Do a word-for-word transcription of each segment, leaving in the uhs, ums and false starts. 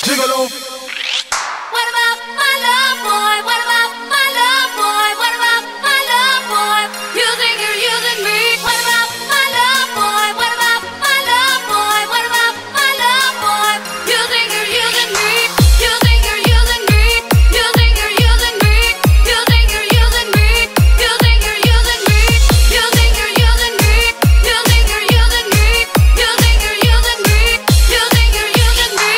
gigolo. What about my love boy? What about my love boy? What about my love boy? You think you're using me? What about my love boy? What about my love boy? What about my love boy? You think you're using me? You think you're using me? You think you're using me? You think you're using me? You think you're using me? You think you're using me? You think you're using me? You think you're using me? You think you're using me?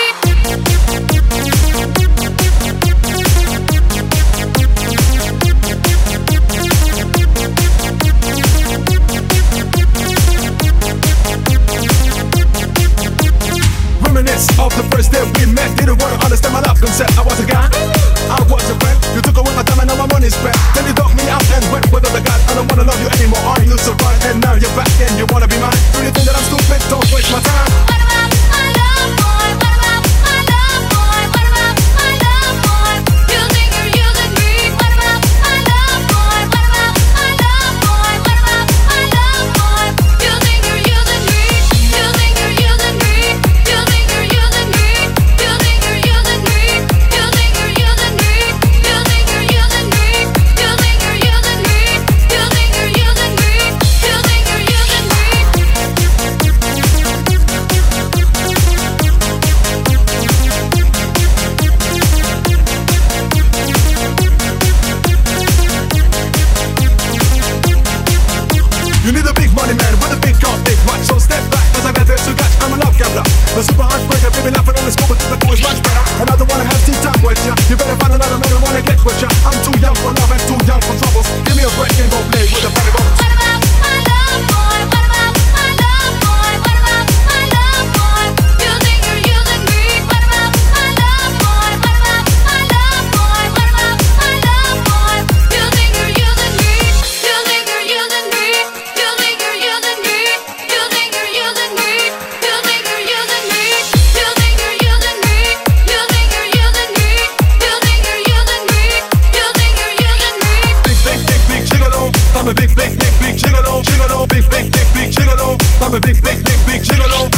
Reminisce of the first day we met. Didn't wanna understand my love concept. I was a guy, I was a friend. You took away my time and now my money's spent. Then you dug me out and went with other guys. I don't wanna love you anymore. Are you surprised? And now you're back and you wanna be mine. Do you think that I'm stupid? Don't waste my time. What about my love boy? What about my love boy? What about my love boy? You think you're using me? What about my love boy? What about my love boy? What about my love boy? You think you're using me? You think you're using me? You think you're using me? You think you're using me? You think you're using me? You think you're using me? You think you're using me? You think you're using me? You think you're using me? You need a big money man with a big car, big watch. So step back, cause I got this to catch. I'm a love gambler, a super heartbreaker. Baby laughing on the scope, but the do is much better. Another wanna have tea time with ya. You better find another man who wanna get with ya. I'm too young for love and too young for troubles. Give me a break and go play with the variables. What about my love boy? What about my love boy? What about my love boy? You think you're using me? What about my love boy? What about my love boy? What about my love boy? You think you're using me? You think you're using me? You think you're using me? You think you're using me? You think you're using me? You think you're using me? You think you're using me? You think you're using me? You think you're using me? Big, big, big, big gigolo. I'm a big, big, big, big gigolo. Gigolo, big, big, big, big gigolo. I'm a big, big, big, big gigolo.